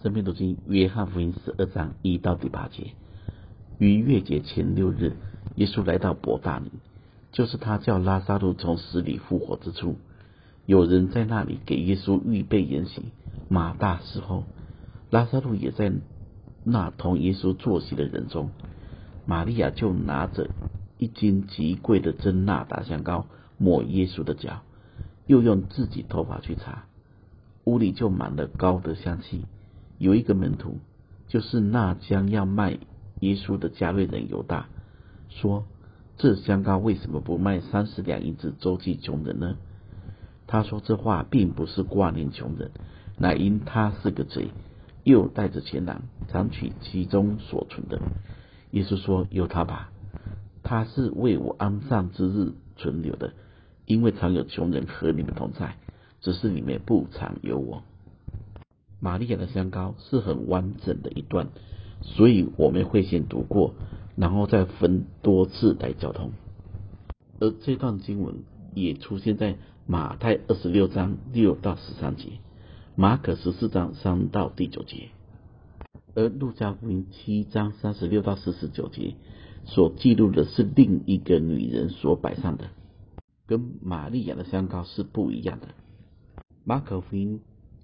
生命读经约翰福音12章1到第8节。逾越节前6日，耶稣来到伯大尼，就是他叫拉撒路从死里复活之处。有人在那里给耶稣预备筵席，马大侍候，拉撒路也在那同耶稣坐席的人中。玛利亚就拿着一斤极贵的真纳达香膏抹耶稣的脚，又用自己头发去擦，屋里就满了膏的香气。有一个门徒，就是那将要卖耶稣的加略人犹大，说：这香膏为什么不卖30两银子周济穷人呢？他说这话并不是挂念穷人，乃因他是个贼，又带着钱囊，常取其中所存的。耶稣说：由他吧，他是为我安葬之日存留的，因为常有穷人和你们同在，只是你们不常有我。玛利亚的香膏是很完整的一段，所以我们会先读过，然后再分多次来交通。而这段经文也出现在马太26章6到13节，马可14章3到第9节，而路加福音7章36到49节所记录的是另一个女人所摆上的，跟玛利亚的香膏是不一样的。马可福音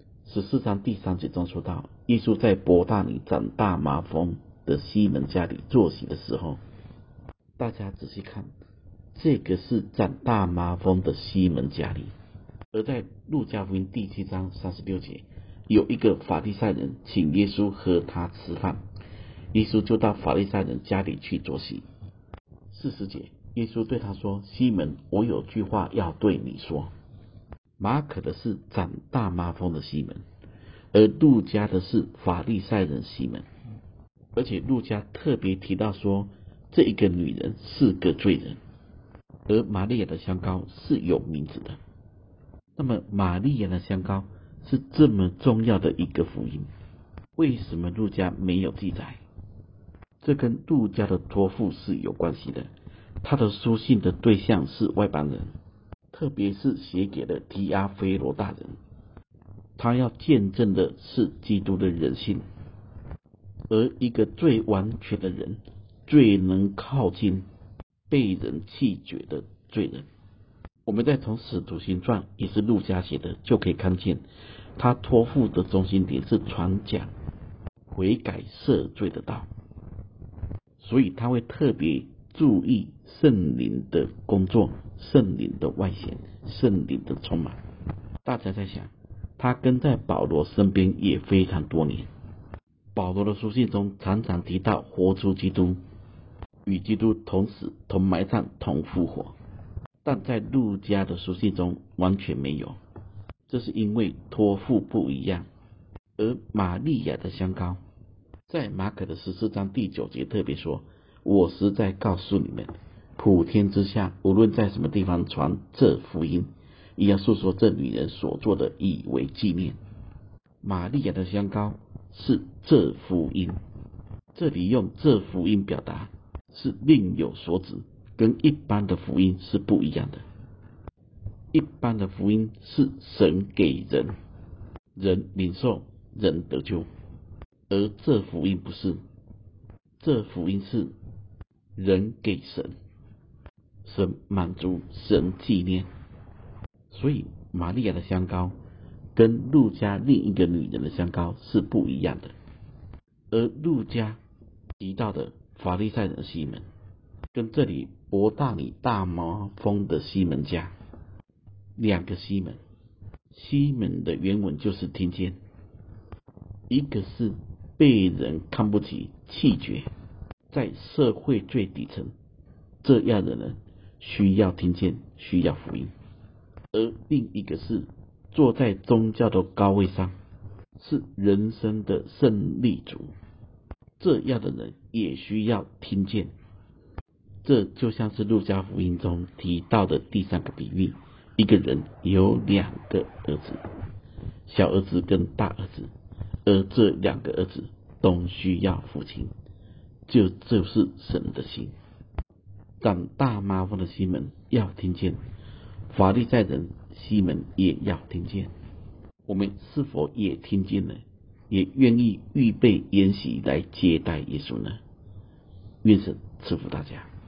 14章第3节中说到，耶稣在伯大尼长大麻风的西门家里坐席的时候，大家仔细看，这个是长大麻风的西门家里。而在路加福音第7章36节，有一个法利赛人请耶稣和他吃饭，耶稣就到法利赛人家里去坐席。40节，耶稣对他说：西门，我有句话要对你说。马可的是长大麻风的西门，而路加的是法利赛人西门。而且路加特别提到说，这一个女人是个罪人，而玛利亚的香膏是有名字的。那么玛利亚的香膏是这么重要的一个福音，为什么路加没有记载？这跟路加的托付是有关系的。他的书信的对象是外邦人，特别是写给了提阿非罗大人，他要见证的是基督的人性，而一个最完全的人，最能靠近被人弃绝的罪人。我们再从使徒行传，也是路加写的，就可以看见他托付的中心点是传讲悔改赦罪的道，所以他会特别注意圣灵的工作，圣灵的外显，圣灵的充满。大家在想，他跟在保罗身边也非常多年，保罗的书信中常常提到活出基督，与基督同死同埋葬同复活，但在路加的书信中完全没有，这是因为托付不一样。而玛利亚的香膏在马可的14章第9节特别说：我实在告诉你们，普天之下无论在什么地方传这福音，也要述说这女人所做的，以为纪念。玛利亚的香膏是这福音，这里用这福音表达是另有所指，跟一般的福音是不一样的。一般的福音是神给人，人领受，人得救，而这福音不是，这福音是人给神，神满足，神纪念。所以玛利亚的香膏跟路加另一个女人的香膏是不一样的。而路加提到的法利赛人西门，跟这里伯大尼大麻风的西门家，两个西门。西门的原文就是听见，一个是被人看不起弃绝，在社会最底层，这样的人需要听见，需要福音。而另一个是坐在宗教的高位上，是人生的胜利组，这样的人也需要听见。这就像是路加福音中提到的第3个比喻，一个人有2个儿子，小儿子跟大儿子，而这2个儿子都需要父亲，就是神的心。长大麻风的西门要听见，法利赛人西门也要听见。我们是否也听见了？ 也愿意预备筵席来接待耶稣呢？愿神赐福大家。